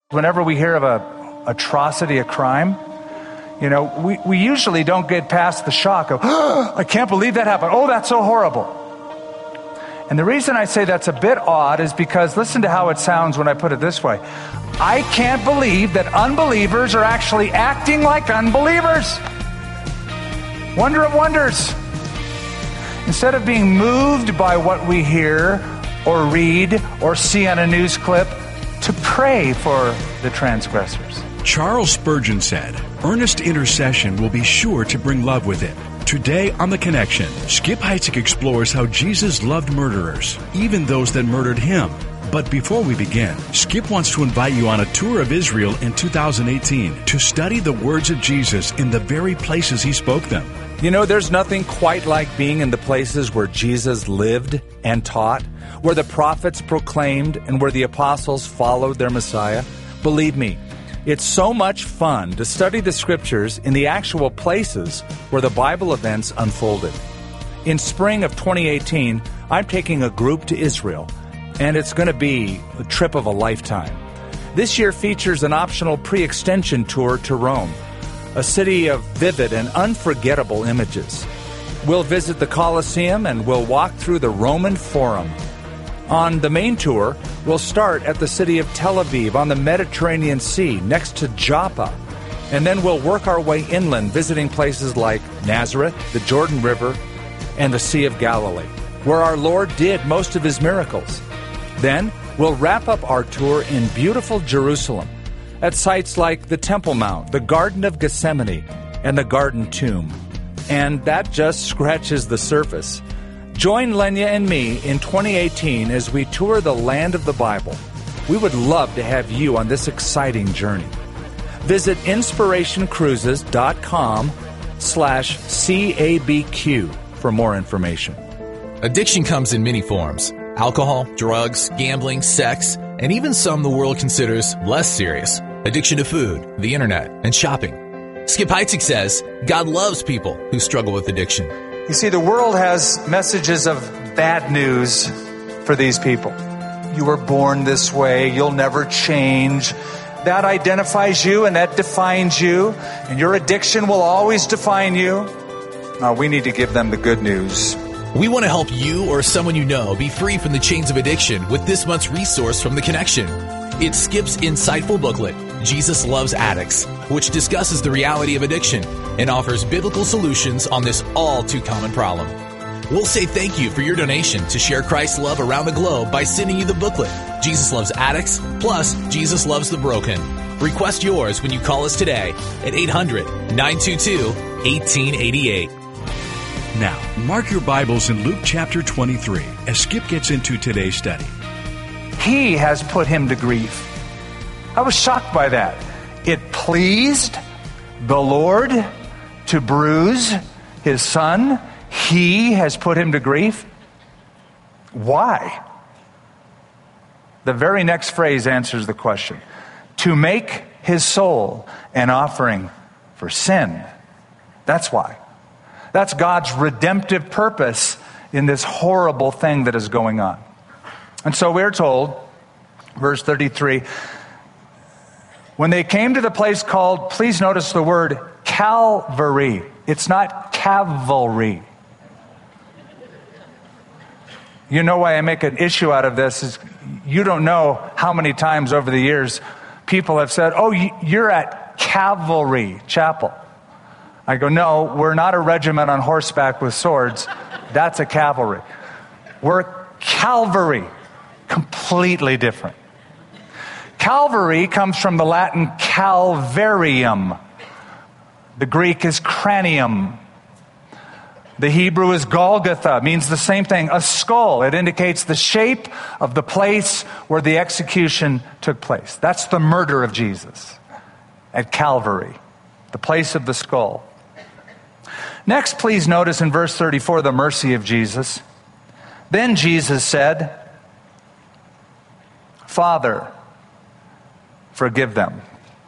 Whenever we hear of a atrocity, a crime, we usually don't get past the shock of, oh, I can't believe that happened. Oh, that's so horrible. And the reason I say that's a bit odd is because listen to how it sounds when I put it this way. I can't believe that unbelievers are actually acting like unbelievers. Wonder of wonders. Instead of being moved by what we hear or read or see on a news clip, to pray for the transgressors. Charles Spurgeon said, earnest intercession will be sure to bring love with it. Today on The Connection, Skip Heitzig explores how Jesus loved murderers, even those that murdered him. But before we begin, Skip wants to invite you on a tour of Israel in 2018 to study the words of Jesus in the very places he spoke them. There's nothing quite like being in the places where Jesus lived and taught, where the prophets proclaimed, and where the apostles followed their Messiah. Believe me, it's so much fun to study the scriptures in the actual places where the Bible events unfolded. In spring of 2018, I'm taking a group to Israel, and it's going to be a trip of a lifetime. This year features an optional pre-extension tour to Rome, a city of vivid and unforgettable images. We'll visit the Colosseum and we'll walk through the Roman Forum. On the main tour, we'll start at the city of Tel Aviv on the Mediterranean Sea next to Joppa. And then we'll work our way inland, visiting places like Nazareth, the Jordan River, and the Sea of Galilee, where our Lord did most of his miracles. Then we'll wrap up our tour in beautiful Jerusalem, at sites like the Temple Mount, the Garden of Gethsemane, and the Garden Tomb. And that just scratches the surface. Join Lenya and me in 2018 as we tour the land of the Bible. We would love to have you on this exciting journey. Visit inspirationcruises.com/CABQ for more information. Addiction comes in many forms: alcohol, drugs, gambling, sex, and even some the world considers less serious. Addiction to food, the internet, and shopping. Skip Heitzig says God loves people who struggle with addiction. You see, the world has messages of bad news for these people. You were born this way. You'll never change. That identifies you and that defines you. And your addiction will always define you. Now, we need to give them the good news. We want to help you or someone you know be free from the chains of addiction with this month's resource from The Connection. It's Skip's insightful booklet, Jesus Loves Addicts, which discusses the reality of addiction and offers biblical solutions on this all-too-common problem. We'll say thank you for your donation to share Christ's love around the globe by sending you the booklet, Jesus Loves Addicts, plus Jesus Loves the Broken. Request yours when you call us today at 800-922-1888. Now, mark your Bibles in Luke chapter 23 as Skip gets into today's study. He has put him to grief. I was shocked by that. It pleased the Lord to bruise his son. He has put him to grief. Why? The very next phrase answers the question. To make his soul an offering for sin. That's why. That's God's redemptive purpose in this horrible thing that is going on. And so we're told, verse 33, when they came to the place called, please notice the word Calvary. It's not cavalry. You know why I make an issue out of this is you don't know how many times over the years people have said, oh, you're at Calvary Chapel. I go, no, we're not a regiment on horseback with swords. That's a cavalry. We're Calvary. Completely different. Calvary comes from the Latin calvarium. The Greek is cranium. The Hebrew is Golgotha, means the same thing, a skull. It indicates the shape of the place where the execution took place. That's the murder of Jesus at Calvary, the place of the skull. Next, please notice in verse 34, the mercy of Jesus. Then Jesus said, Father, forgive them.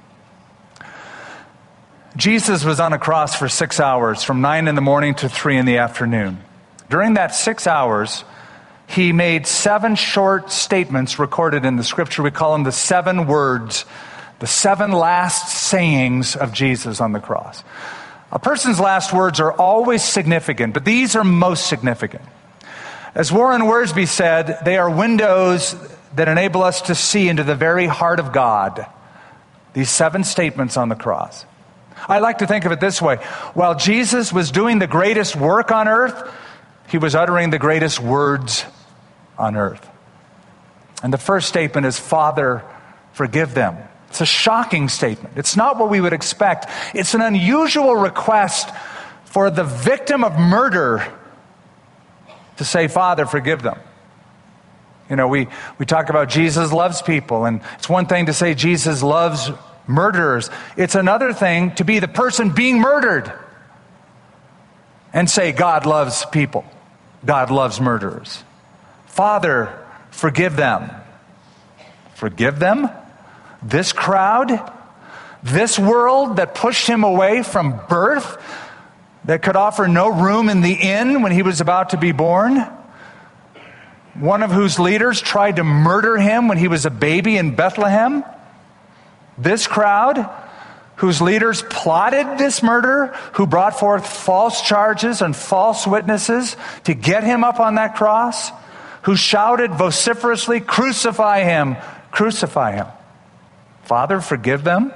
Jesus was on a cross for 6 hours, from 9 in the morning to 3 in the afternoon. During that 6 hours, he made 7 short statements recorded in the scripture. We call them the 7 words The 7 last sayings of Jesus on the cross. A person's last words are always significant, but these are most significant. As Warren Wiersbe said, they are windows that enable us to see into the very heart of God. These 7 statements on the cross. I like to think of it this way. While Jesus was doing the greatest work on earth, he was uttering the greatest words on earth. And the first statement is, Father, forgive them. It's a shocking statement. It's not what we would expect. It's an unusual request for the victim of murder to say, Father, forgive them. You know, we talk about Jesus loves people, and it's one thing to say Jesus loves murderers. It's another thing to be the person being murdered and say God loves people. God loves murderers. Father, forgive them. Forgive them? This crowd? This world that pushed him away from birth? That could offer no room in the inn when he was about to be born? One of whose leaders tried to murder him when he was a baby in Bethlehem? This crowd, whose leaders plotted this murder, who brought forth false charges and false witnesses to get him up on that cross, who shouted vociferously, crucify him, crucify him. Father, forgive them.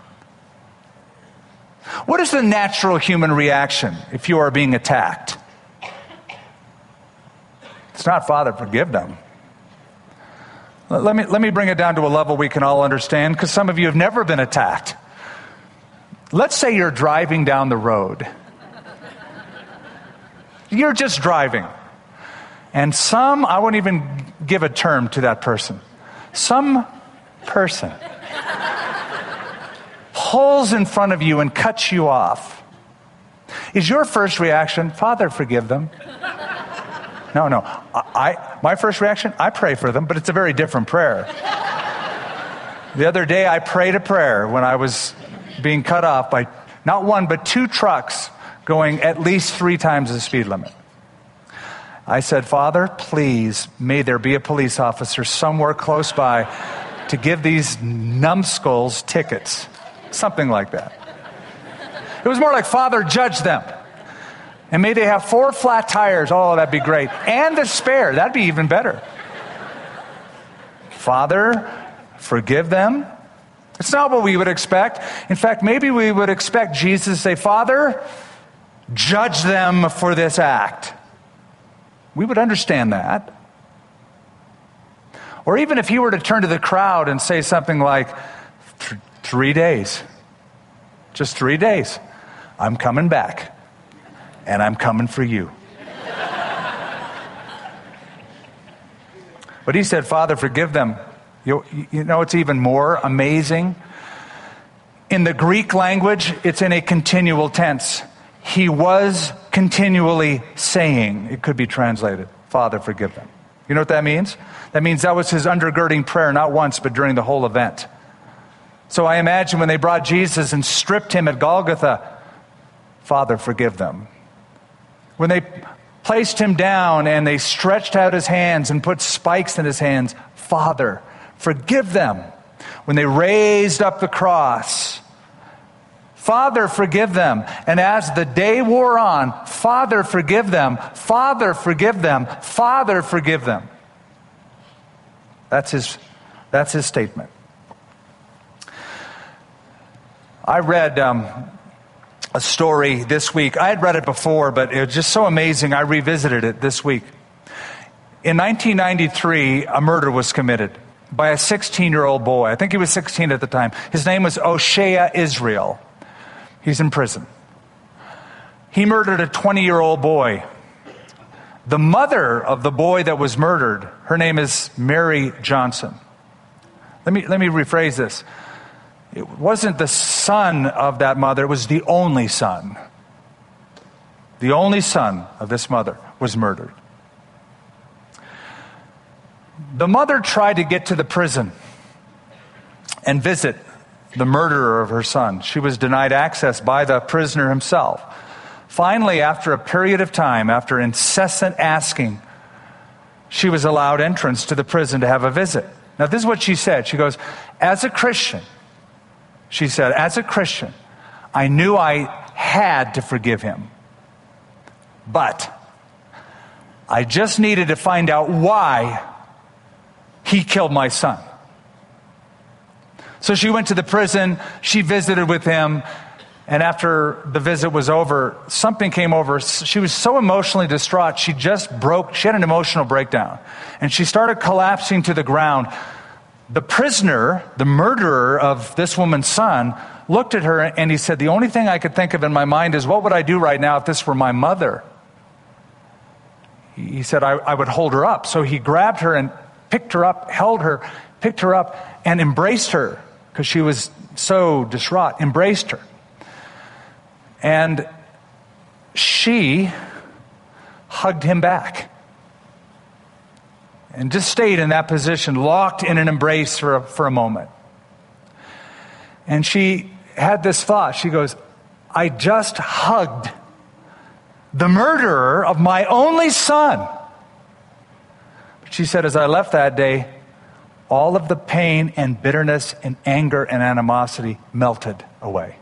What is the natural human reaction if you are being attacked? It's not, Father, forgive them. Let me bring it down to a level we can all understand, because some of you have never been attacked. Let's say you're driving down the road. You're just driving. And I won't even give a term to that person. Some person pulls in front of you and cuts you off. Is your first reaction, Father, forgive them? No. My first reaction, I pray for them, but it's a very different prayer. The other day, I prayed a prayer when I was being cut off by not 1, but 2 trucks going at least 3 times the speed limit. I said, Father, please, may there be a police officer somewhere close by to give these numbskulls tickets. Something like that. It was more like, Father, judge them. And may they have 4 flat tires. Oh, that'd be great. And a spare. That'd be even better. Father, forgive them. It's not what we would expect. In fact, maybe we would expect Jesus to say, Father, judge them for this act. We would understand that. Or even if he were to turn to the crowd and say something like, 3 days. Just 3 days. I'm coming back. And I'm coming for you. But he said, Father, forgive them. You know, it's even more amazing. In the Greek language, it's in a continual tense. He was continually saying, it could be translated, Father, forgive them. You know what that means? That means that was his undergirding prayer, not once, but during the whole event. So I imagine when they brought Jesus and stripped him at Golgotha, Father, forgive them. When they placed him down and they stretched out his hands and put spikes in his hands, Father, forgive them. When they raised up the cross, Father, forgive them. And as the day wore on, Father, forgive them. Father, forgive them. Father, forgive them. That's his statement. I read a story this week. I had read it before, but it was just so amazing. I revisited it this week. In 1993, a murder was committed by a 16-year-old boy. I think he was 16 at the time. His name was O'Shea Israel. He's in prison. He murdered a 20-year-old boy. The mother of the boy that was murdered, her name is Mary Johnson. Let me rephrase this. It wasn't the son of that mother, it was the only son. The only son of this mother was murdered. The mother tried to get to the prison and visit the murderer of her son. She was denied access by the prisoner himself. Finally, after a period of time, after incessant asking, she was allowed entrance to the prison to have a visit. Now, this is what she said. She goes, as a Christian, She said, as a Christian, I knew I had to forgive him. But I just needed to find out why he killed my son. So she went to the prison, she visited with him, and after the visit was over, something came over. She was so emotionally distraught, she had an emotional breakdown. And she started collapsing to the ground. The prisoner, the murderer of this woman's son, looked at her and he said, the only thing I could think of in my mind is, what would I do right now if this were my mother? He said, I would hold her up. So he grabbed her and picked her up, held her, picked her up, and embraced her because she was so distraught, embraced her. And she hugged him back and just stayed in that position, locked in an embrace for a moment. And she had this thought. She goes, I just hugged the murderer of my only son. But she said, as I left that day, all of the pain and bitterness and anger and animosity melted away.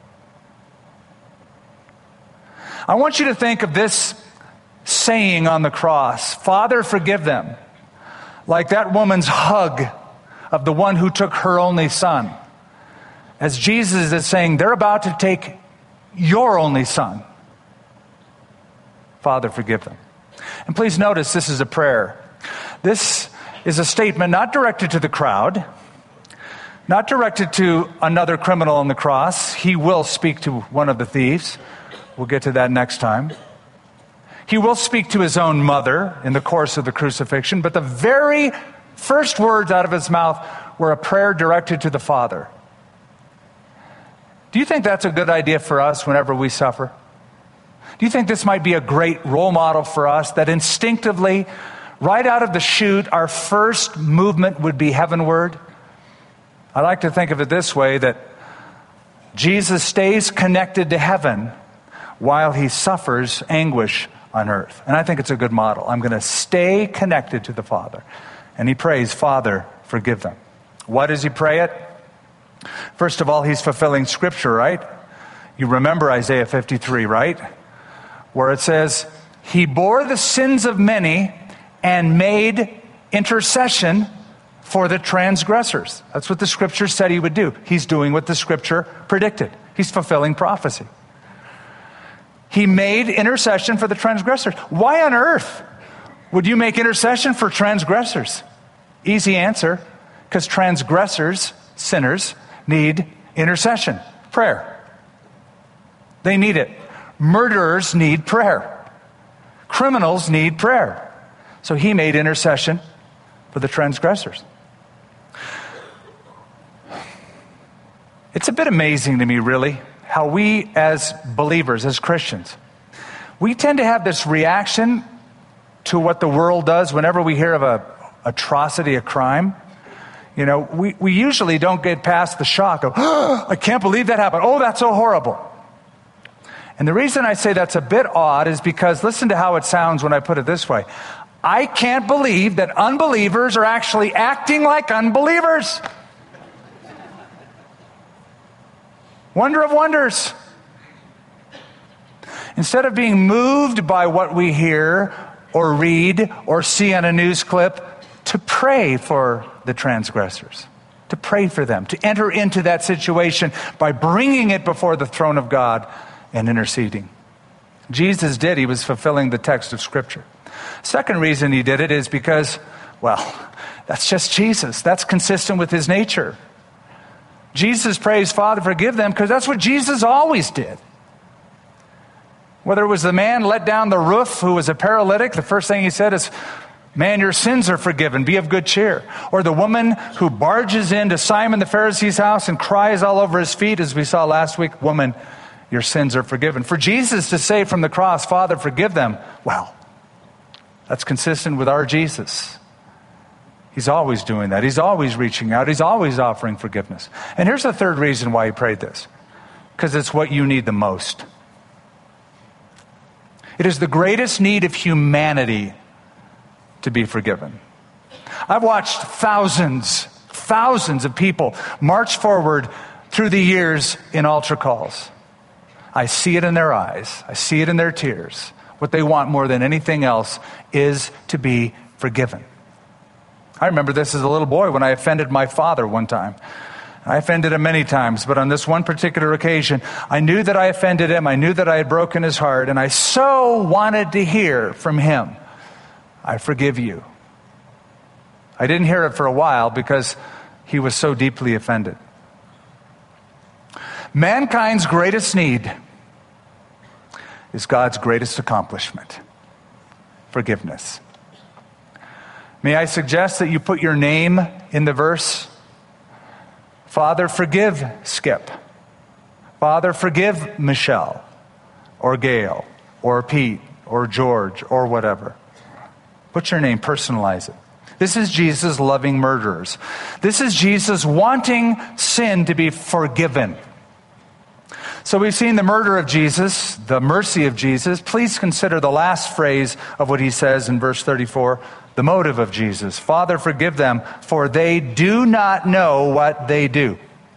I want you to think of this saying on the cross, Father, forgive them, like that woman's hug of the one who took her only son. As Jesus is saying, they're about to take your only son. Father, forgive them. And please notice this is a prayer. This is a statement not directed to the crowd, not directed to another criminal on the cross. He will speak to one of the thieves. We'll get to that next time. He will speak to his own mother in the course of the crucifixion, but the very first words out of his mouth were a prayer directed to the Father. Do you think that's a good idea for us whenever we suffer? Do you think this might be a great role model for us, that instinctively, right out of the chute, our first movement would be heavenward? I like to think of it this way, that Jesus stays connected to heaven while he suffers anguish on earth. And I think it's a good model. I'm going to stay connected to the Father. And he prays, Father, forgive them. Why does he pray it? First of all, he's fulfilling Scripture, right? You remember Isaiah 53, right? Where it says, he bore the sins of many and made intercession for the transgressors. That's what the Scripture said he would do. He's doing what the Scripture predicted. He's fulfilling prophecy. He made intercession for the transgressors. Why on earth would you make intercession for transgressors? Easy answer, because transgressors, sinners, need intercession, prayer. They need it. Murderers need prayer. Criminals need prayer. So he made intercession for the transgressors. It's a bit amazing to me, really, how we as believers, as Christians, we tend to have this reaction to what the world does whenever we hear of a atrocity, a crime. You know, we usually don't get past the shock of, oh, I can't believe that happened. Oh, that's so horrible. And the reason I say that's a bit odd is because listen to how it sounds when I put it this way. I can't believe that unbelievers are actually acting like unbelievers. Wonder of wonders. Instead of being moved by what we hear or read or see on a news clip, to pray for the transgressors, to pray for them, to enter into that situation by bringing it before the throne of God and interceding. Jesus did. He was fulfilling the text of Scripture. Second reason he did it is because, well, that's just Jesus. That's consistent with his nature. Jesus prays, Father, forgive them, because that's what Jesus always did. Whether it was the man let down the roof who was a paralytic, the first thing he said is, man, your sins are forgiven. Be of good cheer. Or the woman who barges into Simon the Pharisee's house and cries all over his feet, as we saw last week, woman, your sins are forgiven. For Jesus to say from the cross, Father, forgive them, well, that's consistent with our Jesus. He's always doing that. He's always reaching out. He's always offering forgiveness. And here's the third reason why he prayed this. Because it's what you need the most. It is the greatest need of humanity to be forgiven. I've watched thousands of people march forward through the years in altar calls. I see it in their eyes. I see it in their tears. What they want more than anything else is to be forgiven. I remember this as a little boy when I offended my father one time. I offended him many times, but on this one particular occasion, I knew that I offended him. I knew that I had broken his heart, and I so wanted to hear from him, I forgive you. I didn't hear it for a while because he was so deeply offended. Mankind's greatest need is God's greatest accomplishment, forgiveness. May I suggest that you put your name in the verse? Father, forgive Skip. Father, forgive Michelle, or Gail, or Pete, or George, or whatever. Put your name, personalize it. This is Jesus loving murderers. This is Jesus wanting sin to be forgiven. So we've seen the murder of Jesus, the mercy of Jesus. Please consider the last phrase of what he says in verse 34, the motive of Jesus. Father, forgive them, for they do not know what they do.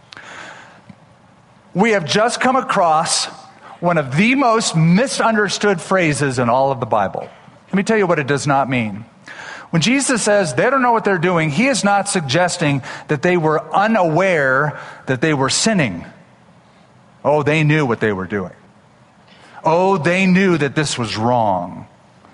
We have just come across one of the most misunderstood phrases in all of the Bible. Let me tell you what it does not mean. When Jesus says they don't know what they're doing, he is not suggesting that they were unaware that they were sinning. Oh, they knew what they were doing. Oh, they knew that this was wrong.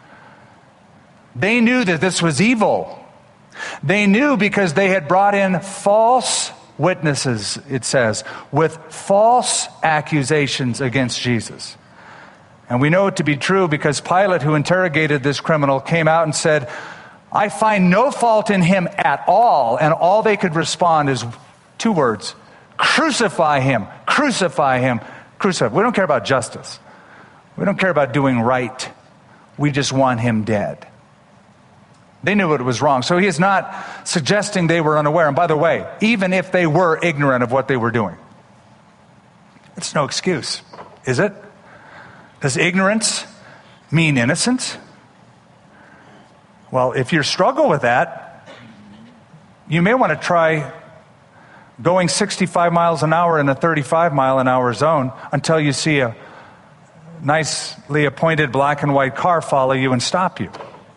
They knew that this was evil. They knew because they had brought in false witnesses, it says, with false accusations against Jesus. And we know it to be true because Pilate, who interrogated this criminal, came out and said, I find no fault in him at all. And all they could respond is two words: crucify him, crucify him, crucify. We don't care about justice. We don't care about doing right. We just want him dead. They knew it was wrong. So he is not suggesting they were unaware. And by the way, even if they were ignorant of what they were doing, it's no excuse, is it? Does ignorance mean innocence? Well, if you struggle with that, you may want to try going 65 miles an hour in a 35 mile an hour zone until you see a nicely appointed black and white car follow you and stop you.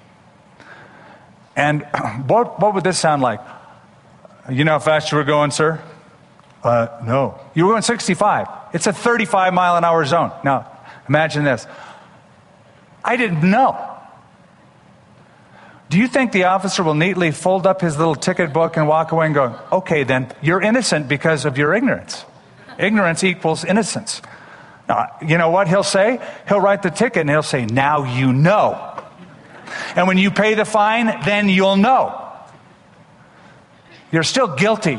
And what would this sound like? You know how fast you were going, sir? No. You were going 65. It's a 35 mile an hour zone. Now, imagine this. I didn't know. Do you think the officer will neatly fold up his little ticket book and walk away and go, okay, then, you're innocent because of your ignorance. Ignorance equals innocence. Now, you know what he'll say? He'll write the ticket and he'll say, now you know. And when you pay the fine, then you'll know. You're still guilty.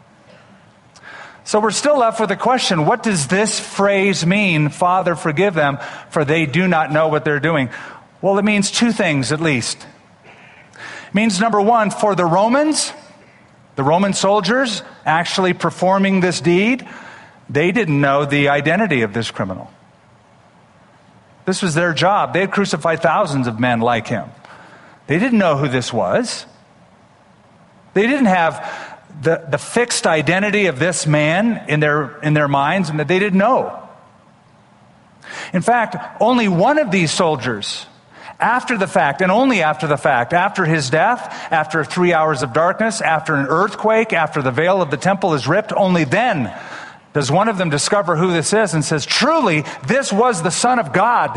So we're still left with the question, what does this phrase mean, Father, forgive them, for they do not know what they're doing? Well, it means two things at least. It means, number one, for the Roman soldiers actually performing this deed, they didn't know the identity of this criminal. This was their job. They had crucified thousands of men like him. They didn't know who this was. They didn't have the fixed identity of this man in their minds, and that they didn't know. In fact, only one of these soldiers, after the fact, and only after the fact, after his death, after 3 hours of darkness, after an earthquake, after the veil of the temple is ripped, only then does one of them discover who this is and says, truly, this was the Son of God.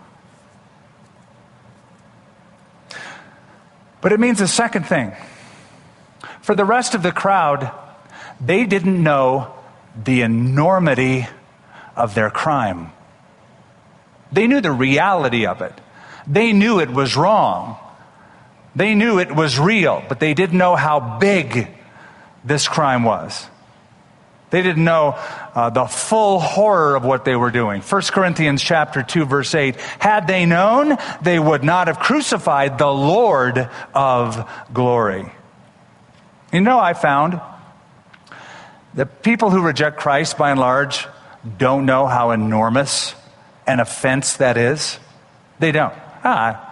But it means a second thing. For the rest of the crowd, they didn't know the enormity of their crime. They knew the reality of it. They knew it was wrong. They knew it was real, but they didn't know how big this crime was. They didn't know the full horror of what they were doing. 1 Corinthians chapter 2, verse 8, had they known, they would not have crucified the Lord of glory. You know, I found that people who reject Christ, by and large, don't know how enormous an offense that is. They don't.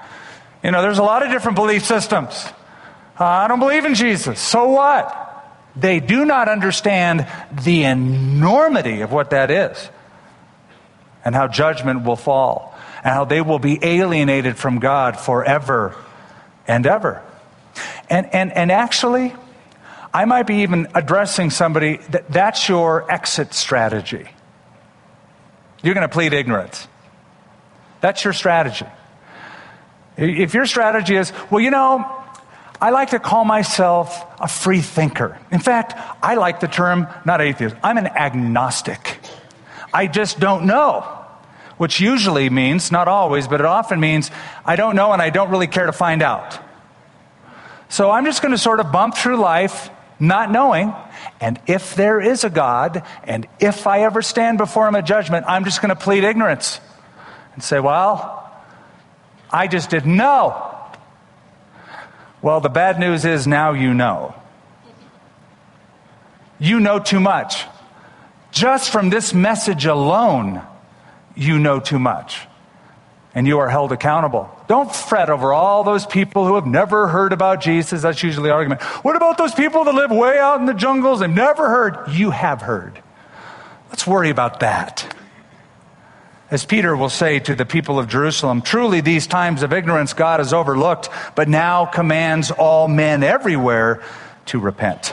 There's a lot of different belief systems. I don't believe in Jesus. So what? They do not understand the enormity of what that is, and how judgment will fall, and how they will be alienated from God forever and ever. And actually, I might be even addressing somebody that's your exit strategy. You're going to plead ignorance. That's your strategy. If your strategy is, well, I like to call myself a free thinker. In fact, I like the term, not atheist, I'm an agnostic. I just don't know, which usually means, not always, but it often means I don't know and I don't really care to find out. So I'm just going to sort of bump through life not knowing, and if there is a God, and if I ever stand before him at judgment, I'm just going to plead ignorance and say, well, I just didn't know. Well, the bad news is now you know. You know too much. Just from this message alone, you know too much. And you are held accountable. Don't fret over all those people who have never heard about Jesus. That's usually the argument. What about those people that live way out in the jungles and never heard? You have heard. Let's worry about that. As Peter will say to the people of Jerusalem, truly these times of ignorance God has overlooked, but now commands all men everywhere to repent.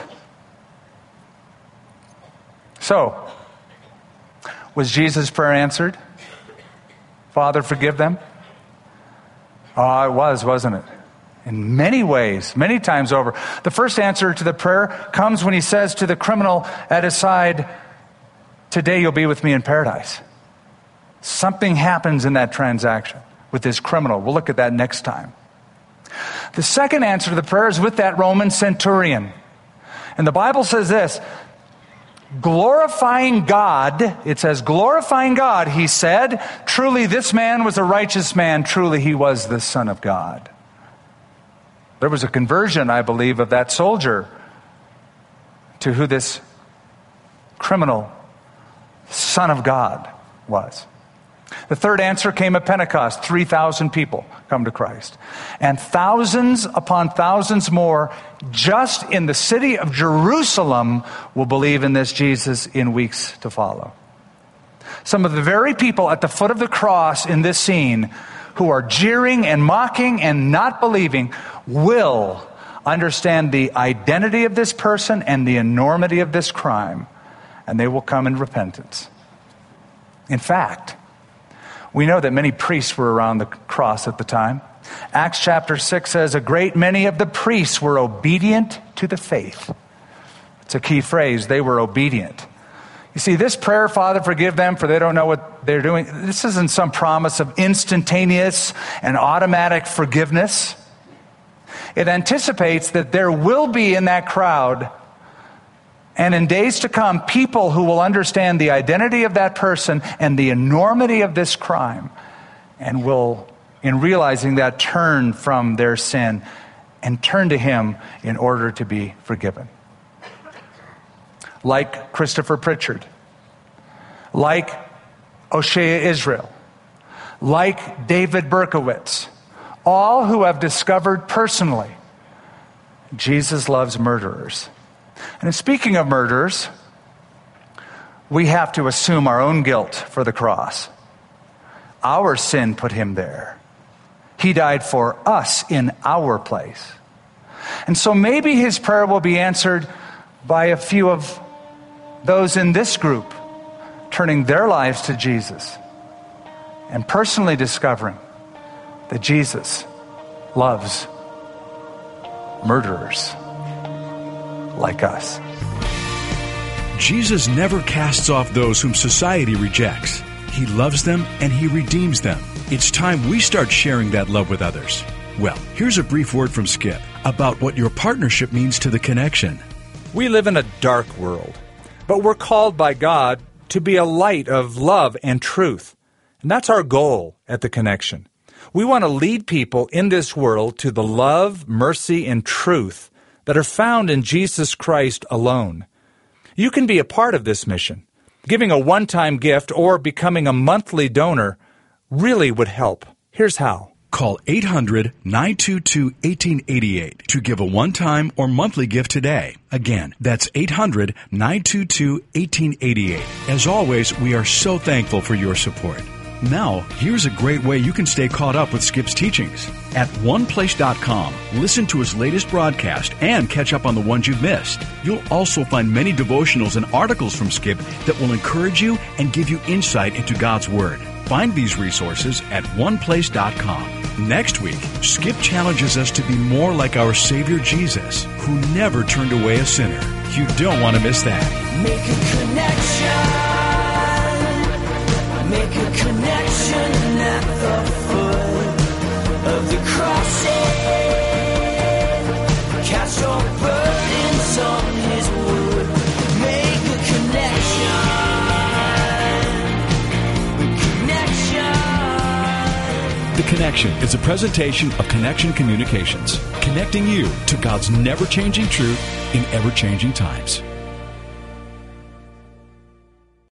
So, was Jesus' prayer answered? Father, forgive them? Oh, it was, wasn't it? In many ways, many times over. The first answer to the prayer comes when he says to the criminal at his side, today you'll be with me in paradise. Something happens in that transaction with this criminal. We'll look at that next time. The second answer to the prayer is with that Roman centurion. And the Bible says this, glorifying God, it says, glorifying God, he said, truly this man was a righteous man, truly he was the Son of God. There was a conversion, I believe, of that soldier to who this criminal Son of God was. The third answer came at Pentecost. 3,000 people come to Christ. And thousands upon thousands more just in the city of Jerusalem will believe in this Jesus in weeks to follow. Some of the very people at the foot of the cross in this scene who are jeering and mocking and not believing will understand the identity of this person and the enormity of this crime, and they will come in repentance. In fact, we know that many priests were around the cross at the time. Acts chapter 6 says, a great many of the priests were obedient to the faith. It's a key phrase, they were obedient. You see, this prayer, Father, forgive them for they don't know what they're doing, this isn't some promise of instantaneous and automatic forgiveness. It anticipates that there will be in that crowd and in days to come, people who will understand the identity of that person and the enormity of this crime and will, in realizing that, turn from their sin and turn to him in order to be forgiven. Like Christopher Pritchard, like O'Shea Israel, like David Berkowitz, all who have discovered personally Jesus loves murderers. And speaking of murderers, we have to assume our own guilt for the cross. Our sin put him there. He died for us in our place. And so maybe his prayer will be answered by a few of those in this group turning their lives to Jesus and personally discovering that Jesus loves murderers like us. Jesus never casts off those whom society rejects. He loves them and he redeems them. It's time we start sharing that love with others. Well, here's a brief word from Skip about what your partnership means to the connection. We live in a dark world, but we're called by God to be a light of love and truth. And that's our goal at the Connection. We want to lead people in this world to the love, mercy, and truth that are found in Jesus Christ alone. You can be a part of this mission. Giving a one-time gift or becoming a monthly donor really would help. Here's how. Call 800-922-1888 to give a one-time or monthly gift today. Again, that's 800-922-1888. As always, we are so thankful for your support. Now, here's a great way you can stay caught up with Skip's teachings. At oneplace.com, listen to his latest broadcast and catch up on the ones you've missed. You'll also find many devotionals and articles from Skip that will encourage you and give you insight into God's Word. Find these resources at oneplace.com. Next week, Skip challenges us to be more like our Savior Jesus, who never turned away a sinner. You don't want to miss that. Make a connection. Make a connection at the foot of the cross. Cast your burdens on His wood. Make a connection. The Connection is a presentation of Connection Communications, connecting you to God's never-changing truth in ever-changing times.